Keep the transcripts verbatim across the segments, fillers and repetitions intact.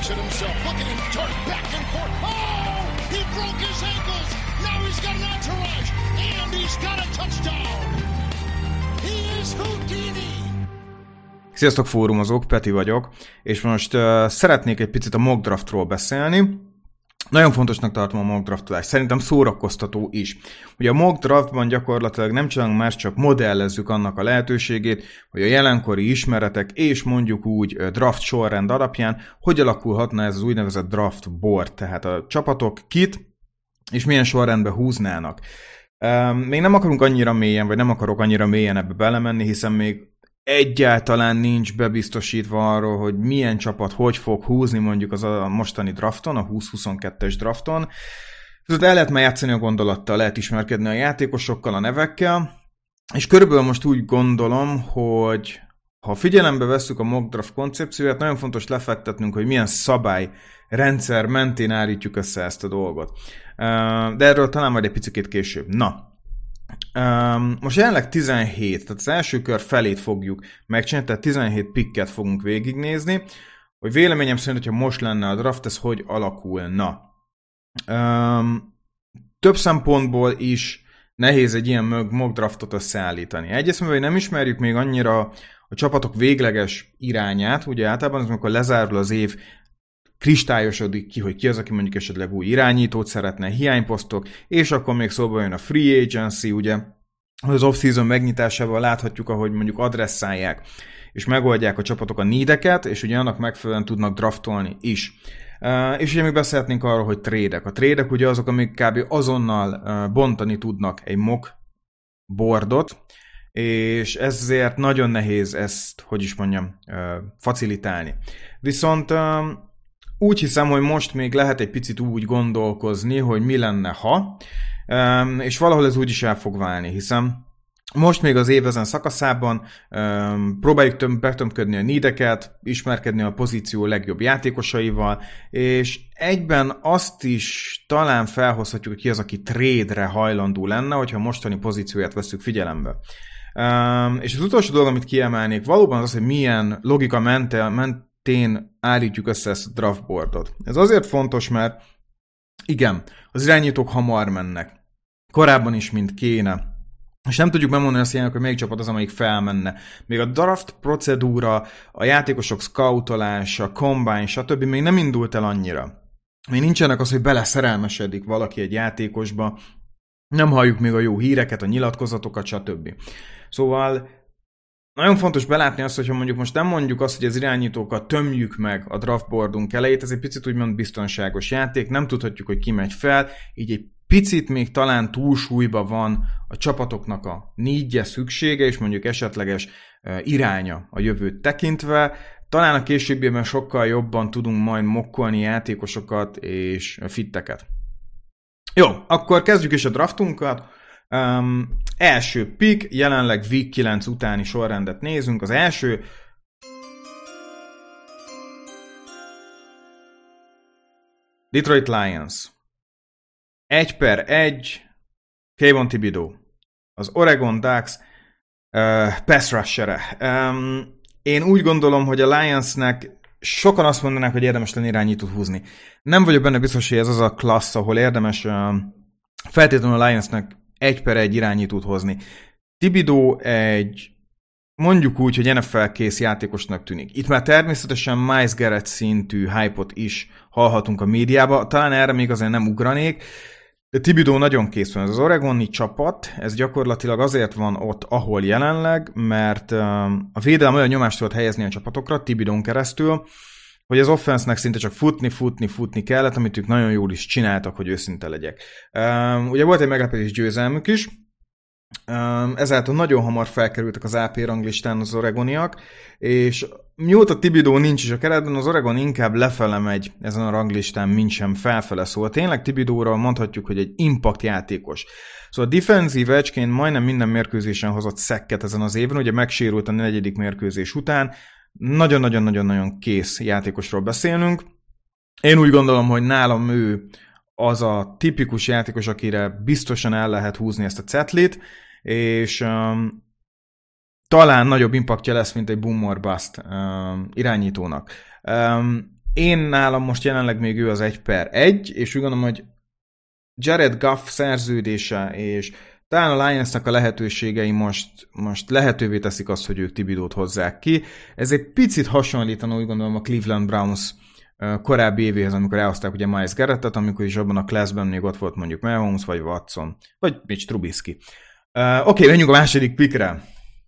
looks at himself. Look at him turn back and forth. Oh! He broke his ankles. Now he's got an entourage. And he's got a touchdown. He is Houdini. Sziasztok fórumozók, Peti vagyok, és most uh, szeretnék egy picit a mock draftról beszélni. Nagyon fontosnak tartom a mock draftolást, szerintem szórakoztató is. Ugye a mock draftban gyakorlatilag nem csinálunk más, csak modellezzük annak a lehetőségét, hogy a jelenkori ismeretek és mondjuk úgy draft sorrend alapján hogy alakulhatna ez az úgynevezett draft board, tehát a csapatok kit és milyen sorrendbe húznának. Um, még nem akarunk annyira mélyen, vagy nem akarok annyira mélyen ebbe belemenni, hiszen még egyáltalán nincs bebiztosítva arról, hogy milyen csapat hogy fog húzni mondjuk az a mostani drafton, a húsz huszonkettes drafton. Viszont el lehet már játszani a gondolattal, lehet ismerkedni a játékosokkal, a nevekkel, és körülbelül most úgy gondolom, hogy ha figyelembe vesszük a mock draft koncepcióját, nagyon fontos lefektetnünk, hogy milyen szabályrendszer mentén állítjuk össze ezt a dolgot. De erről talán majd egy picit később. Na, Um, most jelenleg tizenhét, tehát az első kör felét fogjuk megcsinálni, tehát tizenhét picket fogunk végignézni, hogy véleményem szerint, hogyha most lenne a draft, ez hogy alakulna. Um, több szempontból is nehéz egy ilyen mock draftot összeállítani. Egyrészt, mivel nem ismerjük még annyira a csapatok végleges irányát, ugye általában az, amikor lezárul az év, kristályosodik ki, hogy ki az, aki mondjuk esetleg új irányítót szeretne, hiányposztok, és akkor még szóba jön a free agency, ugye, az off-season megnyitásával láthatjuk, ahogy mondjuk adresszálják, és megoldják a csapatok a needeket, és ugye annak megfelelően tudnak draftolni is. Uh, és ugye még beszélhetnénk arról, hogy trédek. A trédek ugye azok, amik kb. Azonnal uh, bontani tudnak egy mock boardot, és ezért nagyon nehéz ezt, hogy is mondjam, uh, facilitálni. Viszont uh, úgy hiszem, hogy most még lehet egy picit úgy gondolkozni, hogy mi lenne, ha, és valahol ez úgy is el fog válni, hiszen most még az év ezen szakaszában próbáljuk betömködni a needeket, ismerkedni a pozíció legjobb játékosaival, és egyben azt is talán felhozhatjuk, hogy ki az, aki trade-re hajlandó lenne, hogyha mostani pozícióját vesszük figyelembe. És az utolsó dolog, amit kiemelnék, valóban az, hogy milyen logika mentel, ment tén állítjuk össze ezt a draftboardot. Ez azért fontos, mert igen, az irányítók hamar mennek. Korábban is, mint kéne. És nem tudjuk megmondani azt jelenti, hogy melyik csapat az, amelyik felmenne. Még a draft procedúra, a játékosok scoutolása, combine, stb. Még nem indult el annyira. Még nincsenek az, hogy beleszerelmesedik valaki egy játékosba. Nem halljuk még a jó híreket, a nyilatkozatokat, stb. Szóval nagyon fontos belátni azt, hogyha mondjuk most nem mondjuk azt, hogy az irányítókat tömjük meg a draftboardunk elejét, ez egy picit úgymond biztonságos játék, nem tudhatjuk, hogy ki megy fel, így egy picit még talán túlsúlyba van a csapatoknak a needje, szüksége, és mondjuk esetleges iránya a jövőt tekintve. Talán a későbbiben sokkal jobban tudunk majd mokkolni játékosokat és fitteket. Jó, akkor kezdjük is a draftunkat. Um, első pick, jelenleg week kilenc utáni sorrendet nézünk. Az első Detroit Lions. Egy per egy Kayvon Thibodeaux. Az Oregon Ducks uh, pass rusher-e. Um, én úgy gondolom, hogy a Lionsnek sokan azt mondanák, hogy érdemes lenne irányítót húzni. Nem vagyok benne biztos, hogy ez az a klassz, ahol érdemes uh, feltétlenül a Lionsnek egy per egy irányítót hozni. Thibodeaux egy, mondjuk úgy, hogy en ef el kész játékosnak tűnik. Itt már természetesen Myles Garrett szintű hype-ot is hallhatunk a médiába, talán erre még azért nem ugranék, de Thibodeaux nagyon kész van. Ez az oregoni csapat, ez gyakorlatilag azért van ott, ahol jelenleg, mert a védelem olyan nyomást tudott helyezni a csapatokra, Thibodeaun keresztül, hogy az offense-nek szinte csak futni, futni, futni kellett, amit ők nagyon jól is csináltak, hogy őszinte legyek. Um, ugye volt egy meglepetés győzelmük is, um, ezáltal nagyon hamar felkerültek az á pé ranglistán az oregoniak, és mióta Thibodeaux nincs is a keretben, az Oregon inkább lefele megy ezen a ranglistán, mint sem felfele. Szóval tényleg Thibodeaura mondhatjuk, hogy egy impact játékos. Szóval defensive edge-ként majdnem minden mérkőzésen hozott szekket ezen az évben, ugye megsérült a negyedik mérkőzés után, nagyon-nagyon-nagyon-nagyon kész játékosról beszélnünk. Én úgy gondolom, hogy nálam ő az a tipikus játékos, akire biztosan el lehet húzni ezt a cetlit, és um, talán nagyobb impaktja lesz, mint egy boom or bust um, irányítónak. Um, én nálam most jelenleg még ő az egy per egy, és úgy gondolom, hogy Jared Goff szerződése, és talán a Lionsnak a lehetőségei most, most lehetővé teszik azt, hogy ők Thibodeaut hozzák ki. Ez egy picit hasonlítana, úgy gondolom, a Cleveland Browns korábbi évéhez, amikor elhozták ugye Myles Garrettet, amikor is abban a classben még ott volt mondjuk Mahomes, vagy Watson, vagy Mitch Trubisky. Uh, Oké, okay, menjünk a második pickre.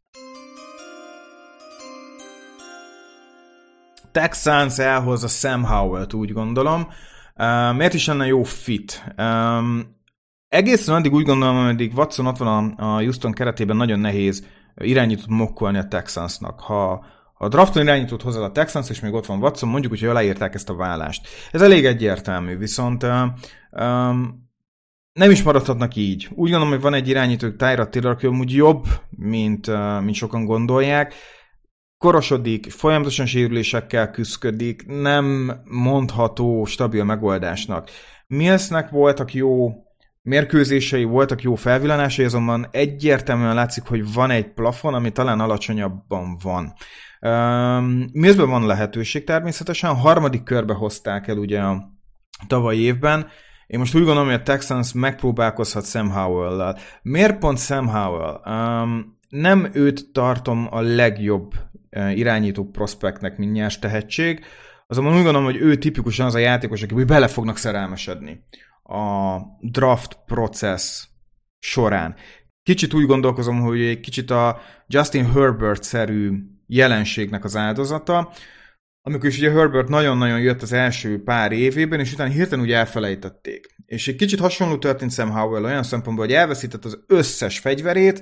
Texans elhozza Sam Howell-t, úgy gondolom. Uh, miért is lenne jó fit? Um, egészen addig úgy gondolom, ameddig Watson ott van a, a Houston keretében, nagyon nehéz irányítót mokkolni a Texansnak. Ha a drafton irányítót hozzá a Texans, és még ott van Watson, mondjuk úgy, hogy aláírták ezt a vállást. Ez elég egyértelmű, viszont uh, um, nem is maradhatnak így. Úgy gondolom, hogy van egy irányító, Tyrod Taylor, aki amúgy jobb, mint, uh, mint sokan gondolják. Korosodik, folyamatosan sérülésekkel küszködik, nem mondható stabil megoldásnak. Millsnek voltak jó mérkőzései, voltak jó felvillanásai, azonban egyértelműen látszik, hogy van egy plafon, ami talán alacsonyabban van. Um, Millsben van lehetőség természetesen, a harmadik körbe hozták el ugye a tavalyi évben. Én most úgy gondolom, hogy a Texans megpróbálkozhat Sam Howell-lel. Miért pont Sam Howell? Um, nem őt tartom a legjobb uh, irányító prospektnek, mint nyers tehetség, azonban úgy gondolom, hogy ő tipikusan az a játékos, aki bele fognak szerelmesedni a draft process során. Kicsit úgy gondolkozom, hogy egy kicsit a Justin Herbert-szerű jelenségnek az áldozata, amikor is ugye Herbert nagyon-nagyon jött az első pár évében, és utána hirtelen úgy elfelejtették. És egy kicsit hasonló történt Sam Howell olyan szempontból, hogy elveszített az összes fegyverét,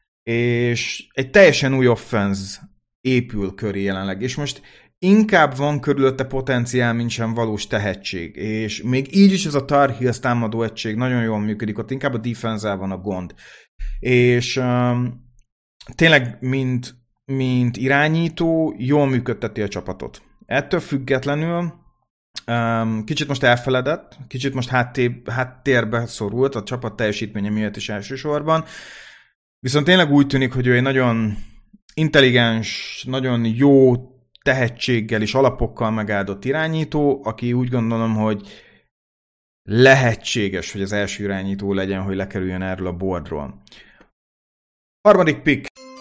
és egy teljesen új offense épül köré jelenleg. És most inkább van körülötte potenciál, mint sem valós tehetség. És még így is ez a Tar Heels támadó egység nagyon jól működik, ott inkább a defense-el van a gond. És um, tényleg, mint, mint irányító, jól működteti a csapatot. Ettől függetlenül um, kicsit most elfeledett, kicsit most hátté, háttérbe szorult a csapat teljesítménye miatt is elsősorban. Viszont tényleg úgy tűnik, hogy ő egy nagyon intelligens, nagyon jó tehetséggel és alapokkal megáldott irányító, aki úgy gondolom, hogy lehetséges, hogy az első irányító legyen, hogy lekerüljön erről a boardról. Harmadik pick.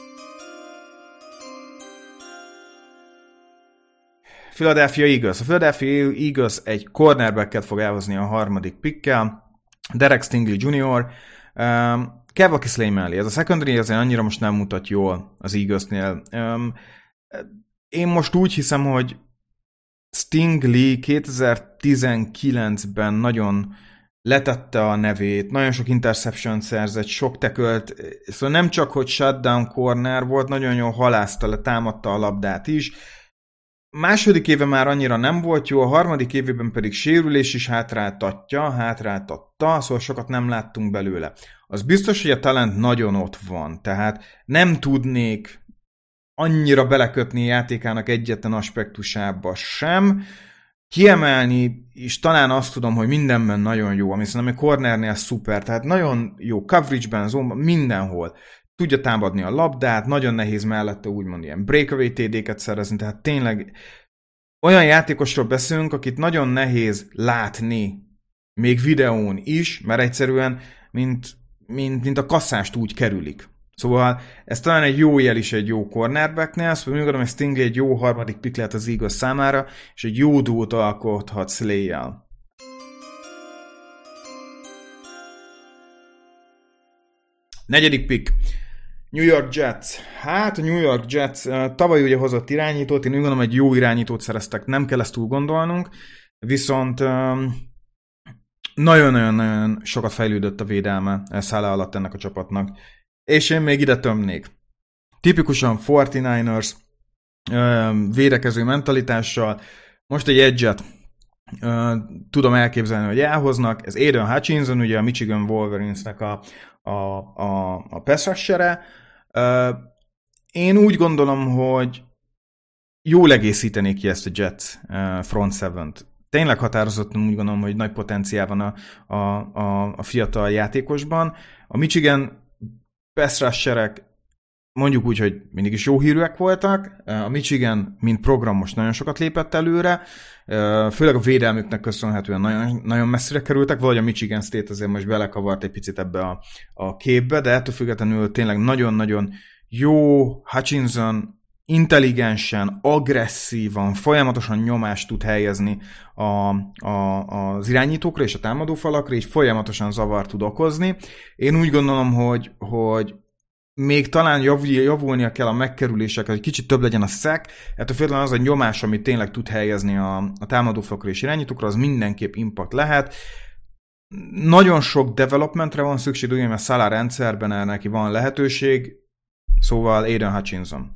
Philadelphia Eagles. A Philadelphia Eagles egy cornerbacket fog elhozni a harmadik pickkel. Derek Stingley junior Um, Kevaki Slay mellé. Ez a secondary azért annyira most nem mutat jól az Eaglesnél. Um, én most úgy hiszem, hogy Stingley kétezer-tizenkilencben nagyon letette a nevét, nagyon sok interception szerzett, sok tackle-t, szóval nem csak, hogy shutdown corner volt, nagyon jól halászta le, támadta a labdát is. Második éve már annyira nem volt jó, a harmadik évében pedig sérülés is hátráltatja, hátráltatta, szóval sokat nem láttunk belőle. Az biztos, hogy a talent nagyon ott van, tehát nem tudnék annyira belekötni a játékának egyetlen aspektusába sem, kiemelni, és talán azt tudom, hogy mindenben nagyon jó, ami szerintem egy cornernél szuper, tehát nagyon jó coverage-ben, zónban, mindenhol. Tudja támadni a labdát, nagyon nehéz mellette úgymond ilyen breakaway té dé-ket szerezni, tehát tényleg olyan játékosról beszélünk, akit nagyon nehéz látni, még videón is, mert egyszerűen, mint, mint, mint a kasszást úgy kerülik. Szóval ez talán egy jó jel is egy jó cornerbacknél, szóval még gondolom, hogy Stingley egy jó harmadik pick lehet az Eagles számára, és egy jó duót alkothat Slay-jel. Negyedik pick. New York Jets. Hát a New York Jets tavaly ugye hozott irányítót, én úgy gondolom, egy jó irányítót szereztek, nem kell ezt túl gondolnunk, viszont nagyon-nagyon sokat fejlődött a védelme szállá alatt ennek a csapatnak. És én még ide tömnék. Tipikusan negyvenkilencesek védekező mentalitással, most egy edge-et tudom elképzelni, hogy elhoznak, ez Aiden Hutchinson, ugye a Michigan Wolverinesnek a, a, a, a pass rusher-e. Én úgy gondolom, hogy jól egészítenék ki ezt a Jets front seven-t. Tényleg határozottan úgy gondolom, hogy nagy potenciál van a, a, a, a fiatal játékosban. A Michigan pass rusherek mondjuk úgy, hogy mindig is jó hírűek voltak. A Michigan, mint program most nagyon sokat lépett előre, főleg a védelmüknek köszönhetően nagyon, nagyon messzire kerültek, valahogy a Michigan State azért most belekavart egy picit ebbe a, a képbe, de ettől függetlenül tényleg nagyon-nagyon jó Hutchinson, intelligensen, agresszívan, folyamatosan nyomást tud helyezni a, a, az irányítókra és a támadófalakra, és folyamatosan zavart tud okozni. Én úgy gondolom, hogy, hogy még talán javulnia kell a megkerülések, hogy kicsit több legyen a szek, ettől függetlenül az a nyomás, amit tényleg tud helyezni a, a támadófalakra és irányítókra, az mindenképp impact lehet. Nagyon sok developmentre van szükség, ugye, mert Salah rendszerben erre neki van lehetőség, szóval Aiden Hutchinson.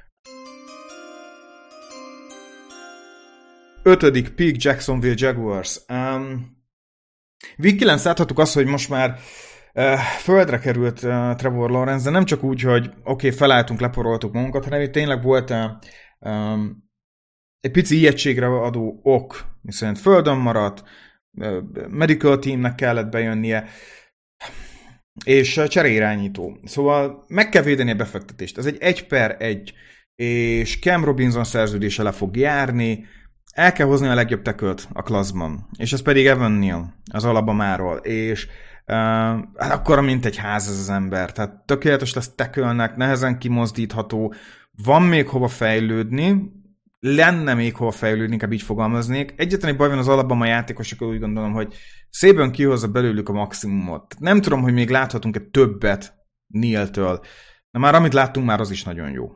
Ötödik pick, Jacksonville Jaguars. Um, Week kilenc láthattuk azt, hogy most már uh, földre került uh, Trevor Lawrence, de nem csak úgy, hogy oké, okay, felálltunk, leporoltuk magunkat, hanem tényleg volt uh, um, egy pici ijegységre adó ok, viszont földön maradt, uh, medical teamnek kellett bejönnie, és uh, cseréirányító. Szóval meg kell védeni a befektetést. Ez egy egy per egy, és Cam Robinson szerződése le fog járni, el kell hozni a legjobb tackle-t a klasszban, és ez pedig Evan Neal, az Alabamáról, és uh, hát akkora, mint egy ház ez az ember, tehát tökéletes lesz tackle-nek, nehezen kimozdítható, van még hova fejlődni, lenne még hova fejlődni, inkább így fogalmaznék. Egyetlen egy baj van az Alabama játékosokkal, úgy gondolom, hogy szépen kihozza belőlük a maximumot. Nem tudom, hogy még láthatunk-e többet Neal-től, de már amit láttunk, már az is nagyon jó.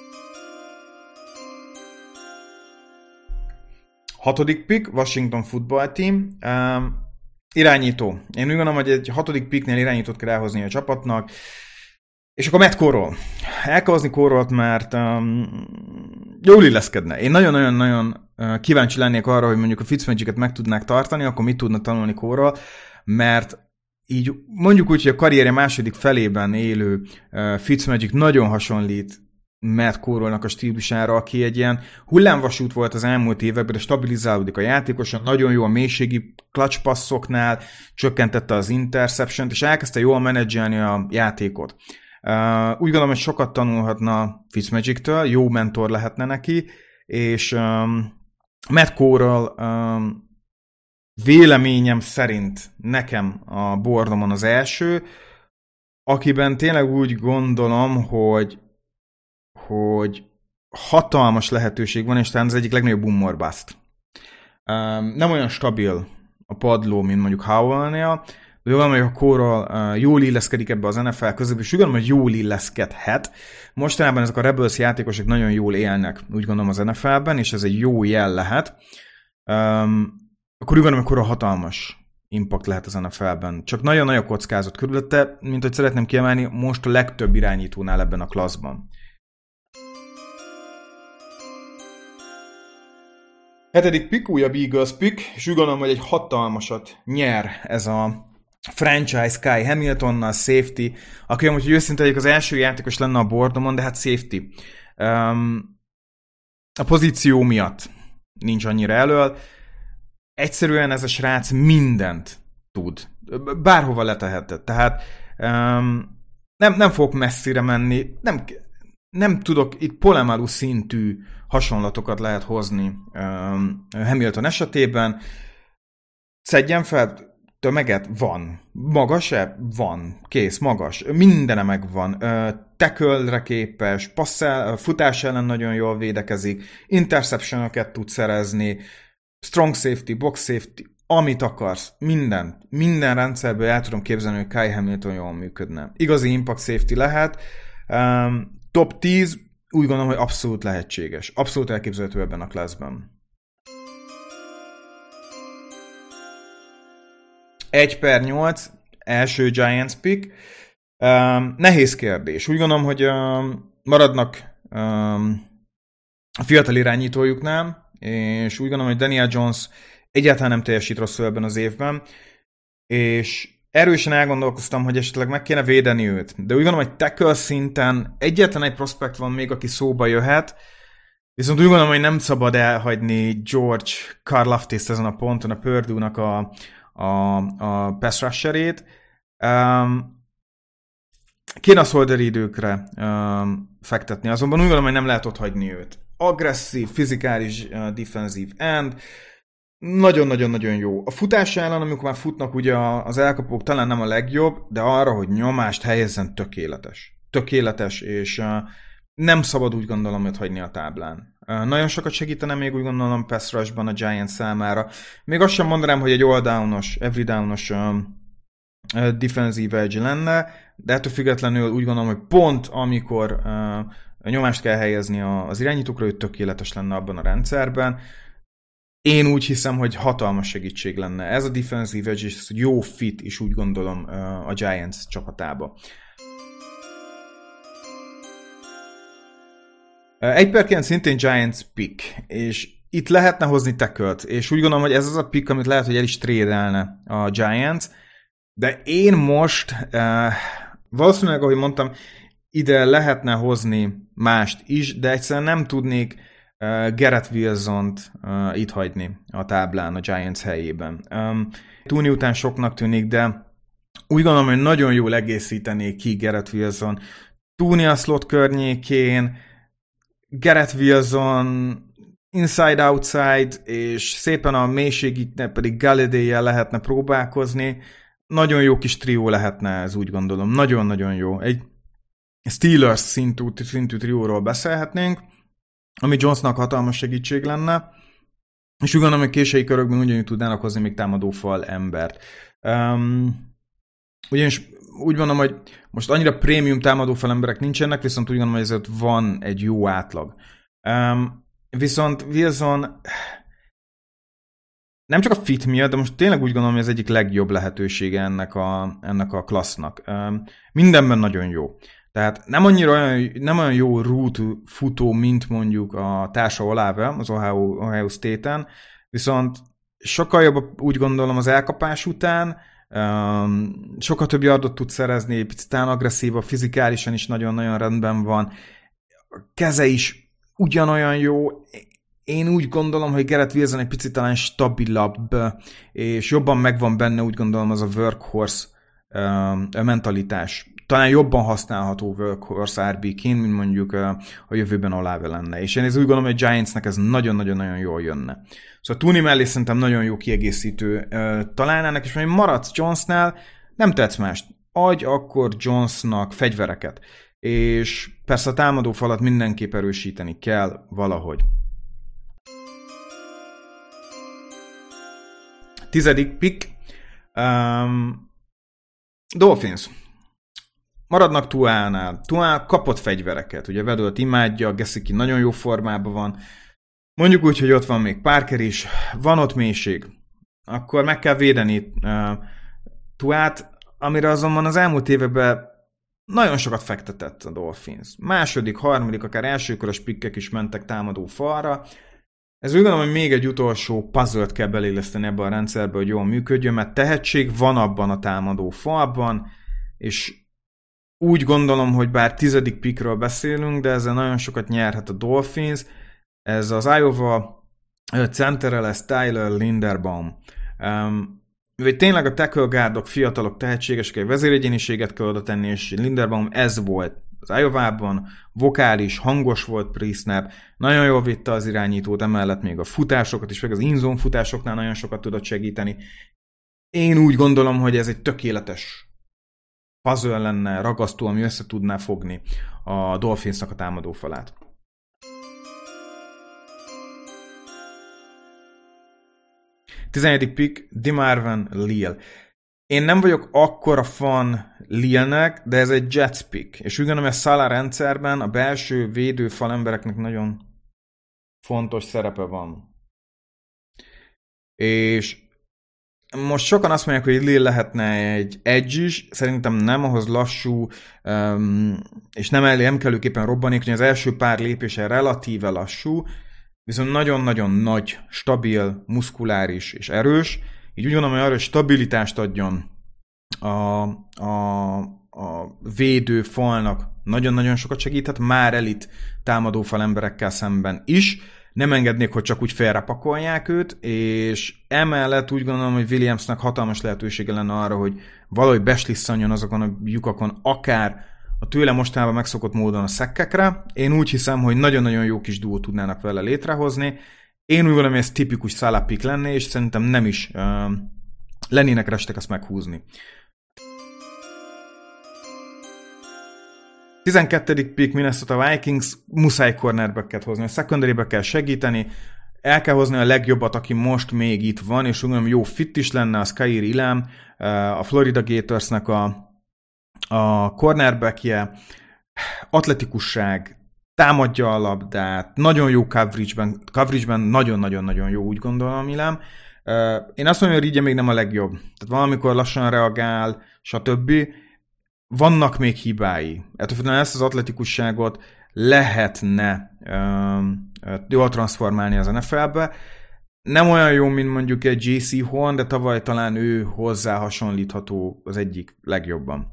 Hatodik pick, Washington Football Team. Um, irányító. Én úgy gondolom, hogy egy hatodik picknél irányítót kell elhozni a csapatnak. És akkor Matt Corral. El kell hozni Corralt, mert um, jól illeszkedne. Én nagyon-nagyon-nagyon uh, kíváncsi lennék arra, hogy mondjuk a Fitzmagic-et meg tudnák tartani, akkor mit tudna tanulni Corral, mert így mondjuk úgy, hogy a karrierje második felében élő uh, Fitzmagic nagyon hasonlít Matt Corralnak a stílusára, aki egy ilyen hullámvasút volt az elmúlt években, de stabilizálódik a játékosan, nagyon jó a mélységi clutch passzoknál, csökkentette az interception-t, és elkezdte jól menedzselni a játékot. Uh, úgy gondolom, hogy sokat tanulhatna Fitzmagic-től, jó mentor lehetne neki, és um, Matt Corral um, véleményem szerint nekem a boardomon az első, akiben tényleg úgy gondolom, hogy hogy hatalmas lehetőség van, és talán az egyik legnagyobb boom or bust. Um, nem olyan stabil a padló, mint mondjuk Howell-nél, de jól hogy a Corral uh, jól illeszkedik ebbe az en ef el közben, és úgy gondolom, hogy jól illeszkedhet. Mostanában ezek a Rebels játékosok nagyon jól élnek, úgy gondolom az en ef el-ben, és ez egy jó jel lehet. Um, akkor úgy gondolom, hogy Corral hatalmas impact lehet az en ef el-ben. Csak nagyon nagy a kockázat körülötte, mint hogy szeretném kiemelni, most a legtöbb irányítónál ebben a klasszban. Hetedik pick, újabb Eagles pick, és úgy gondolom, hogy egy hatalmasat nyer ez a franchise Kai Hamiltonnal, safety, aki amúgy, hogy őszinte legyek, az első játékos lenne a boardomon, de hát safety. Um, a pozíció miatt nincs annyira elől. Egyszerűen ez a srác mindent tud. Bárhova letehetett. Tehát um, nem, nem fogok messzire menni, nem... Nem tudok, itt Polamalu szintű hasonlatokat lehet hozni um, Hamilton esetében. Szedjen fel tömeget? Van. Magas-e? Van. Kész, magas. Mindene megvan. Uh, tackle-re képes, passzál, futás ellen nagyon jól védekezik, interception-öket tud szerezni, strong safety, box safety, amit akarsz, minden. Minden rendszerből el tudom képzelni, hogy Kai Hamilton jól működne. Igazi impact safety lehet. Um, Top tíz, úgy gondolom, hogy abszolút lehetséges. Abszolút elképzelhető ebben a classben. egy per nyolc, első Giants pick. Um, nehéz kérdés. Úgy gondolom, hogy um, maradnak um, a fiatal irányítójuknál, és úgy gondolom, hogy Daniel Jones egyáltalán nem teljesít rosszul ebben az évben, és erősen elgondolkoztam, hogy esetleg meg kéne védeni őt. De úgy gondolom, hogy tackle szinten egyetlen egy prospekt van még, aki szóba jöhet, viszont úgy gondolom, hogy nem szabad elhagyni George Karlaftis ezen a ponton, a Purdue-nak a, a, a pass rusherét. Um, kéne a Solder időkre uh, fektetni, azonban úgy gondolom, hogy nem lehet ott hagyni őt. Agresszív, fizikális, uh, defensív end, nagyon-nagyon-nagyon jó. A futás ellen, amikor már futnak, ugye az elkapók talán nem a legjobb, de arra, hogy nyomást helyezzen, tökéletes. Tökéletes, és uh, nem szabad úgy gondolom őt hagyni a táblán. Uh, nagyon sokat segítene még úgy gondolom pass rushban a Giants számára. Még azt sem mondanám, hogy egy all-downos, every-downos um, uh, defensive edge lenne, de ettől függetlenül úgy gondolom, hogy pont amikor uh, nyomást kell helyezni az irányítókra, hogy tökéletes lenne abban a rendszerben. Én úgy hiszem, hogy hatalmas segítség lenne. Ez a defensive edge és jó fit is úgy gondolom uh, a Giants csapatába. Egy per kilenc szintén Giants pick, és itt lehetne hozni tackle-t, és úgy gondolom, hogy ez az a pick, amit lehet, hogy el is trade-elne a Giants, de én most uh, valószínűleg, ahogy mondtam, ide lehetne hozni mást is, de egyszerűen nem tudnék uh, Garrett Wilsont uh, itt hagyni a táblán a Giants helyében. Um, Túni után soknak tűnik, de úgy gondolom, hogy nagyon jól egészítenék ki Garrett Wilson. Túni a slot környékén, Garrett Wilson inside-outside, és szépen a mélységig pedig Galladay-jel lehetne próbálkozni. Nagyon jó kis trió lehetne ez, úgy gondolom. Nagyon-nagyon jó. Egy Steelers szintű, szintű trióról beszélhetnénk, ami Jonesnak hatalmas segítség lenne, és úgy gondolom, hogy késői körökben ugyanúgy tudnának hozni még támadófal embert. Um, ugyanis úgy mondom, hogy most annyira prémium támadófal emberek nincsenek, viszont úgy gondolom, hogy ezért van egy jó átlag. Um, viszont Wilson nem csak a fit miatt, de most tényleg úgy gondolom, hogy ez egyik legjobb lehetősége ennek a, ennek a klassznak. Um, mindenben nagyon jó. Tehát nem annyira olyan, nem olyan jó route futó, mint mondjuk a társa Olave az Ohio, Ohio State-en, viszont sokkal jobb úgy gondolom az elkapás után, um, sokkal több yardot tud szerezni, picit agresszív, fizikálisan is nagyon-nagyon rendben van, a keze is ugyanolyan jó. Én úgy gondolom, hogy Garrett Wilson egy picit talán stabilabb, és jobban megvan benne, úgy gondolom, az a workhorse um, mentalitás. Talán jobban használható workhorse er bé-ként, mint mondjuk a jövőben Olave lenne. És én ez úgy gondolom, hogy a Giantsnek ez nagyon-nagyon-nagyon jól jönne. Szóval Tooney mellé szerintem nagyon jó kiegészítő találnának, és mondjuk maradsz Jonesnál, nem tetsz mást. Adj akkor Jonesnak fegyvereket. És persze a támadó falat mindenképp erősíteni kell valahogy. Tizedik pick. Um, Dolphins. Maradnak Tuánál. Tuá kapott fegyvereket. Ugye Vedölt imádja, Gesicki nagyon jó formában van. Mondjuk úgy, hogy ott van még Parker is. Van ott mélység. Akkor meg kell védeni uh, Tuát, amire azonban az elmúlt években nagyon sokat fektetett a Dolphins. Második, harmadik, akár elsőkoros pikkek is mentek támadó falra. Ez úgy gondolom, hogy még egy utolsó puzzle-t kell beléleszteni ebbe a rendszerbe, hogy jól működjön, mert tehetség van abban a támadó falban, és úgy gondolom, hogy bár tizedik pickről beszélünk, de ezzel nagyon sokat nyerhet a Dolphins. Ez az Iowa centere lesz Tyler Linderbaum. Um, tényleg a tackle guardok, fiatalok, tehetségesek, egy vezéregyéniséget kell oda tenni, és Linderbaum ez volt az Iowa-ban, vokális, hangos volt pre-snap, nagyon jól vitte az irányítót, emellett még a futásokat is, meg az in-zone futásoknál nagyon sokat tudott segíteni. Én úgy gondolom, hogy ez egy tökéletes puzzle lenne, ragasztó, ami össze tudná fogni a Dolphinsnak a támadófalát. tizenegyedik pick, DeMarvin Leal. Én nem vagyok akkora fan Lealnek, de ez egy Jets pick. És úgy gondolom, hogy a Salah rendszerben a belső védőfal embereknek nagyon fontos szerepe van. És most sokan azt mondják, hogy Leal lehetne egy edge is, szerintem nem, ahhoz lassú, um, és nem, el, nem kellőképpen robbanékony, az első pár lépése relatíve lassú, viszont nagyon-nagyon nagy, stabil, muszkuláris és erős, így úgy gondolom, hogy arra stabilitást adjon a, a, a védő falnak, nagyon-nagyon sokat segíthet, már elit támadófal emberekkel szemben is, nem engednék, hogy csak úgy félrepakolják őt, és emellett úgy gondolom, hogy Williamsnak hatalmas lehetősége lenne arra, hogy valahogy beslisszanjon azokon a lyukakon, akár a tőle mostanában megszokott módon a szekkekre. Én úgy hiszem, hogy nagyon-nagyon jó kis duót tudnának vele létrehozni. Én úgy gondolom, hogy ez tipikus Salah pick lenne, és szerintem nem is uh, lennének restek ezt meghúzni. tizenkettedik pick Minnesota Vikings, muszáj cornerbacket hozni, a secondarybe kell segíteni, el kell hozni a legjobbat, aki most még itt van, és úgy gondolom, jó fit is lenne, az Kaiir Elam, a Florida Gatorsnak a, a cornerbackje, atletikusság, támadja a labdát, nagyon jó coverage-ben, coverage-ben nagyon-nagyon-nagyon jó, úgy gondolom, Elam. Én azt mondom, hogy Reedje még nem a legjobb. Tehát valamikor lassan reagál, stb. Vannak még hibái. Ettől ezt az atletikusságot lehetne um, jól transformálni az en ef el-be. Nem olyan jó, mint mondjuk egy jé cé Horn, de tavaly talán ő hozzá hasonlítható az egyik legjobban.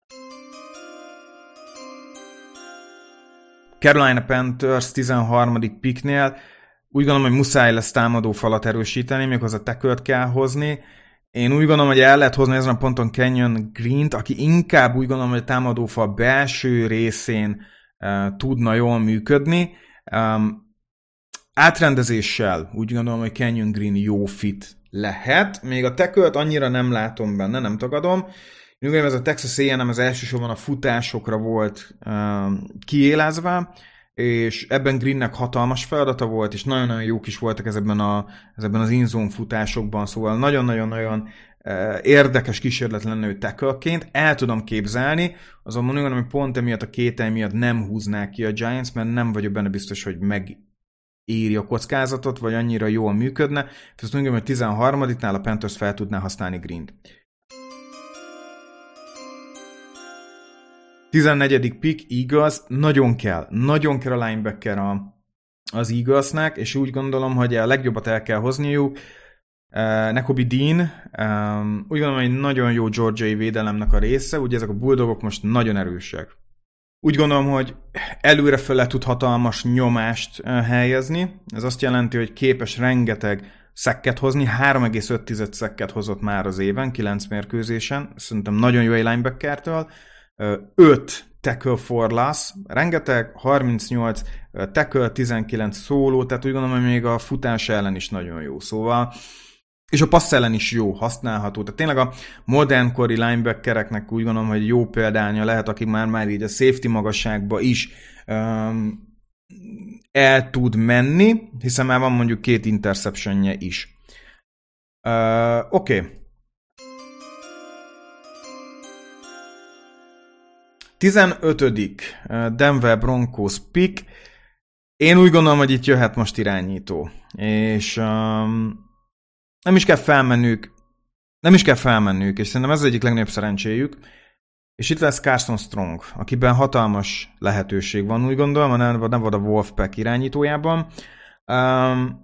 Carolina Panthers tizenharmadik picknél úgy gondolom, hogy muszáj lesz támadó falat erősíteni, méghozzá tackle-t kell hozni. Én úgy gondolom, hogy el lehet hozni ezen a ponton Kenyon Greent, aki inkább úgy gondolom, hogy a támadófal belső részén uh, tudna jól működni. Um, átrendezéssel úgy gondolom, hogy Kenyon Green jó fit lehet. Még a tackle-t annyira nem látom benne, nem tagadom. Úgy gondolom, ez a Texas á és em az elsősorban a futásokra volt um, kiélezve, és ebben Greennek hatalmas feladata volt, és nagyon-nagyon jók is voltak ezekben, a, ezekben az in-zone futásokban, szóval nagyon-nagyon-nagyon uh, érdekes kísérlet lenne ő tackle-ként, el tudom képzelni, azonban úgy gondolom, hogy pont emiatt a kételj miatt nem húznák ki a Giants, mert nem vagyok benne biztos, hogy megéri a kockázatot, vagy annyira jól működne, és azt mondom, hogy tizenharmadiknál a Panthers fel tudná használni Greent. tizennegyedik pick, Eagles, nagyon kell, nagyon kell a linebacker a, az Eaglesnek, és úgy gondolom, hogy a legjobbat el kell hozniuk. Uh, Nakobe Dean, um, úgy gondolom, hogy nagyon jó georgiai védelemnek a része, ugye ezek a bulldogok most nagyon erősek. Úgy gondolom, hogy előre föl tud hatalmas nyomást uh, helyezni, ez azt jelenti, hogy képes rengeteg szekket hozni, három egész öt szekket hozott már az éven, kilenc mérkőzésen, szerintem nagyon jó egy linebackertől, öt tackle for loss, rengeteg, harmincnyolc tackle, tizenkilenc szóló, tehát úgy gondolom, hogy még a futás ellen is nagyon jó. Szóval, és a passz ellen is jó, használható. Tehát tényleg a modern kori linebackereknek úgy gondolom, hogy jó példánya lehet, aki már már így a safety magasságba is um, el tud menni, hiszen már van mondjuk két interceptionje is. Uh, Oké. Okay. tizenötödik Denver Broncos pick. Én úgy gondolom, hogy itt jöhet most irányító. És um, nem is kell felmennünk, nem is kell felmennünk, és szerintem ez az egyik legnagyobb szerencséjük. És itt lesz Carson Strong, akiben hatalmas lehetőség van, úgy gondolom, a Nevada Wolfpack irányítójában. Um,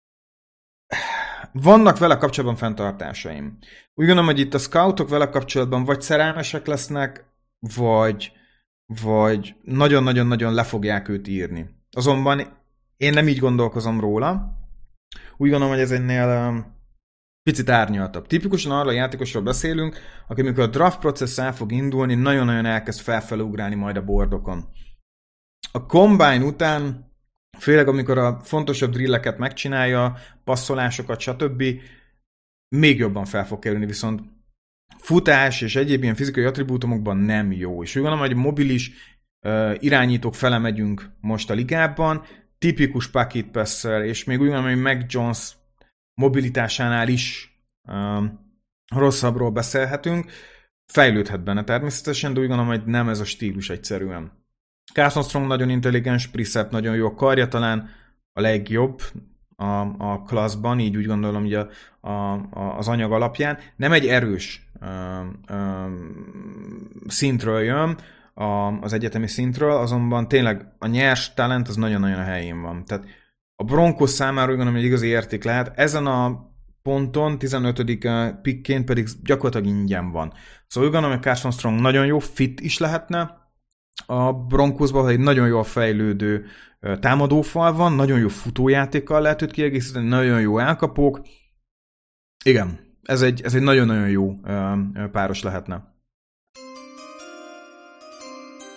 vannak vele kapcsolatban fenntartásaim. Úgy gondolom, hogy itt a scoutok vele kapcsolatban vagy szerelmesek lesznek, vagy, vagy nagyon-nagyon-nagyon le fogják őt írni. Azonban én nem így gondolkozom róla. Úgy gondolom, hogy ez ennél um, picit árnyaltabb. Tipikusan arra a játékosról beszélünk, aki amikor a draft processz el fog indulni, nagyon-nagyon elkezd felfelé ugrálni majd a bordokon. A combine után, főleg amikor a fontosabb drilleket megcsinálja, passzolásokat, stb. Még jobban fel fog kerülni, viszont futás és egyéb ilyen fizikai attribútumokban nem jó. És úgy gondolom, hogy mobilis uh, irányítók fele megyünk most a ligában, tipikus pocket passer, és még úgy gondolom, hogy Mac Jones mobilitásánál is uh, rosszabbról beszélhetünk. Fejlődhet benne természetesen, de úgy gondolom, hogy nem ez a stílus egyszerűen. Carson Strong nagyon intelligens, Brissett nagyon jó, a karja talán a legjobb a, a klasszban, így úgy gondolom, hogy a, a, az anyag alapján. Nem egy erős ö, ö, szintről jön, a, az egyetemi szintről, azonban tényleg a nyers talent az nagyon-nagyon a helyén van. Tehát a Broncos számára úgy gondolom, hogy igazi érték lehet. Ezen a ponton, tizenötödik pickként pedig gyakorlatilag ingyen van. Szóval úgy gondolom, hogy Carson Strong nagyon jó fit is lehetne a Broncosban, hogy egy nagyon jól fejlődő támadófal van, nagyon jó futójátékkal lehet őt kiegészíteni, nagyon jó elkapók. Igen, ez egy, ez egy nagyon-nagyon jó páros lehetne.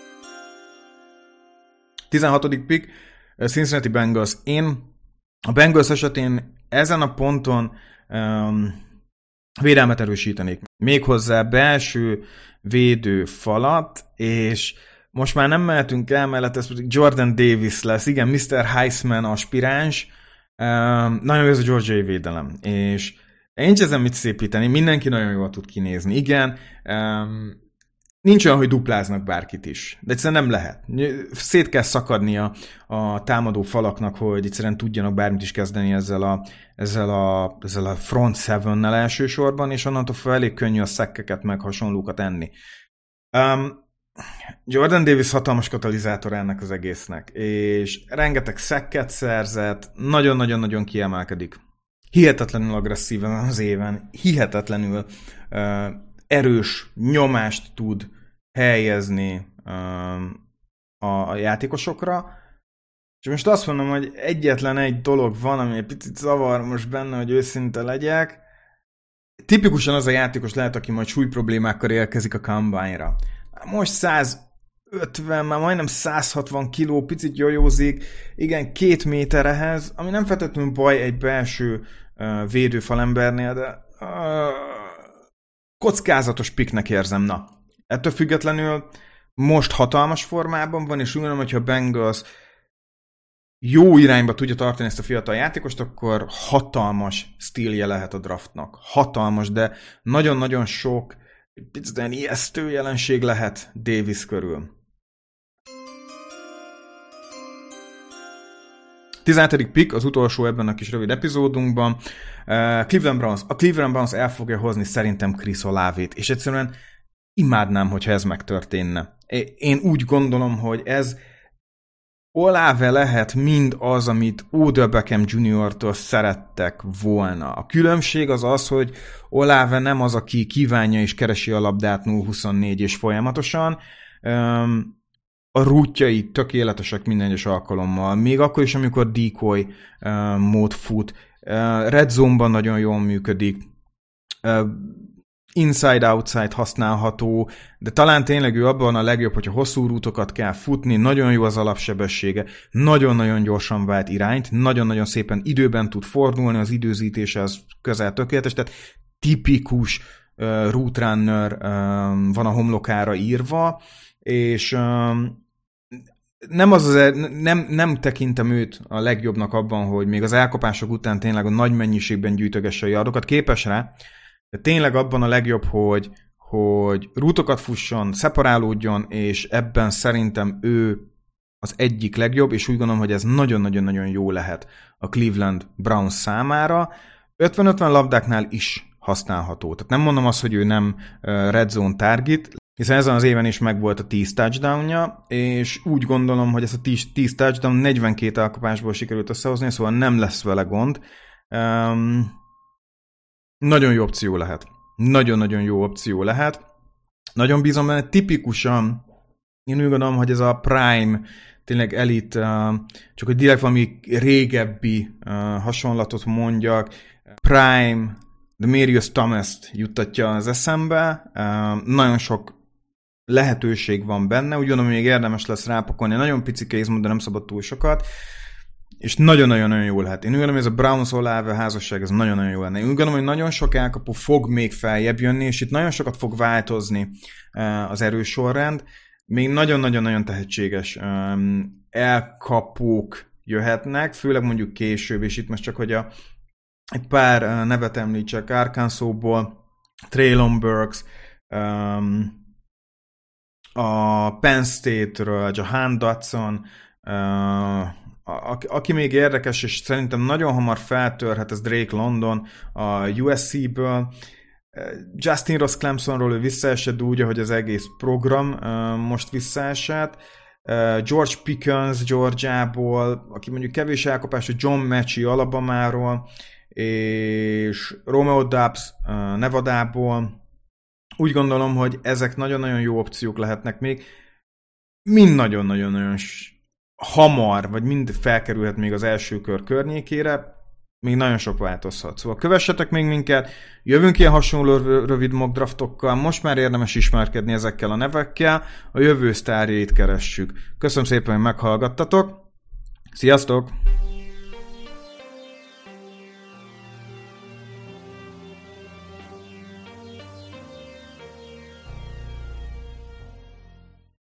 tizenhatodik pick, Cincinnati Bengals. Én a Bengals esetén ezen a ponton um, védelmet erősítenék. Méghozzá belső védő falat, és most már nem mehetünk el, mellett ez pedig Jordan Davis lesz. Igen, miszter Heisman aspiráns. Um, nagyon jó ez a Georgiai védelem. És nincs ezen mit szépíteni, mindenki nagyon jól tud kinézni. Igen, um, nincs olyan, hogy dupláznak bárkit is, de egyszerűen nem lehet. Szét kell szakadnia a támadó falaknak, hogy egyszerűen tudjanak bármit is kezdeni ezzel a, ezzel a, ezzel a front sevennel elsősorban, és onnantól fel elég könnyű a szekkeket meg hasonlókat enni. Um, Jordan Davis hatalmas katalizátor ennek az egésznek, és rengeteg szekket szerzett, nagyon-nagyon-nagyon kiemelkedik. Hihetetlenül agresszíven az éven, hihetetlenül uh, erős nyomást tud helyezni um, a, a játékosokra. És most azt mondom, hogy egyetlen egy dolog van, ami egy picit zavar most benne, hogy őszinte legyek. Tipikusan az a játékos lehet, aki majd súly problémákkal érkezik a combine-ra. Most százötven, már majdnem száz hatvan kiló, picit jojózik, igen, két méter ehhez, ami nem feltétlenül baj egy belső uh, védőfalembernél, de uh, kockázatos picknek érzem, na. Ettől függetlenül most hatalmas formában van, és úgy gondolom, hogyha a Bengals jó irányba tudja tartani ezt a fiatal játékost, akkor hatalmas stílje lehet a draftnak. Hatalmas, de nagyon-nagyon sok, picit olyan ijesztő jelenség lehet Davis körül. tizenhetedik pick, az utolsó ebben a kis rövid epizódunkban. Uh, Cleveland Browns. A Cleveland Browns el fogja hozni szerintem Chris Olave-t, és egyszerűen imádnám, hogyha ez megtörténne. Én úgy gondolom, hogy ez Olave lehet mind az, amit Odell Beckham juniortól szerettek volna. A különbség az az, hogy Olave nem az, aki kívánja és keresi a labdát nulla huszonnégy és folyamatosan. Um, a rútjai tökéletesek minden egyes alkalommal. Még akkor is, amikor decoy uh, mód fut. Uh, red zone-ban nagyon jól működik. Uh, inside-outside használható, de talán tényleg ő abban a legjobb, hogyha hosszú rútokat kell futni, nagyon jó az alapsebessége, nagyon-nagyon gyorsan vált irányt, nagyon-nagyon szépen időben tud fordulni, az időzítése az közel tökéletes, tehát tipikus uh, route runner uh, van a homlokára írva, és um, nem, az az, nem, nem tekintem őt a legjobbnak abban, hogy még az elkapások után tényleg a nagy mennyiségben gyűjtögesse a yardokat, képes rá, de tényleg abban a legjobb, hogy, hogy rútokat fusson, szeparálódjon, és ebben szerintem ő az egyik legjobb, és úgy gondolom, hogy ez nagyon-nagyon-nagyon jó lehet a Cleveland Browns számára. ötven-ötven labdáknál is használható. Tehát nem mondom azt, hogy ő nem red zone target, hiszen ezen az éven is megvolt a tíz touchdownja, és úgy gondolom, hogy ez a tíz touchdown negyvenkét elkapásból sikerült összehozni, szóval nem lesz vele gond. Um, nagyon jó opció lehet. Nagyon-nagyon jó opció lehet. Nagyon bízom benne, tipikusan én úgy gondolom, hogy ez a Prime, tényleg elit, uh, csak hogy direkt valami régebbi uh, hasonlatot mondjak, Prime, Demaryius Thomas-t juttatja az eszembe, uh, nagyon sok lehetőség van benne, úgy gondolom, hogy még érdemes lesz rápakolni, nagyon pici kézmód, de nem szabad túl sokat, és nagyon-nagyon-nagyon jó lehet. Én úgy gondolom, hogy ez a Browns-Olave házasság, ez nagyon-nagyon jó lenne. Én úgy gondolom, hogy nagyon sok elkapó fog még feljebb jönni, és itt nagyon sokat fog változni uh, az erősorrend. Még nagyon-nagyon-nagyon tehetséges um, elkapók jöhetnek, főleg mondjuk később, és itt most csak, hogy a, egy pár uh, nevet említsek, Arkansasból, Treylon Burks, um, a Penn State-ről, Jahan Dotson, uh, a, aki még érdekes, és szerintem nagyon hamar feltörhet, ez Drake London a U S C-ből. Justin Ross Clemsonról ő visszaesett úgy, hogy az egész program uh, most visszaesett. Uh, George Pickens Georgiából, aki mondjuk kevés elkapású, John Mechie Alabamáról, és Romeo Doubs uh, Nevadából. Úgy gondolom, hogy ezek nagyon-nagyon jó opciók lehetnek még. Mind nagyon-nagyon-nagyon hamar, vagy mind felkerülhet még az első kör környékére. még nagyon sok változhat. Szóval kövessetek még minket, jövünk ilyen hasonló rövid mock draftokkal, most már érdemes ismerkedni ezekkel a nevekkel, a jövő sztárjait keressük. Köszönöm szépen, hogy meghallgattatok, sziasztok!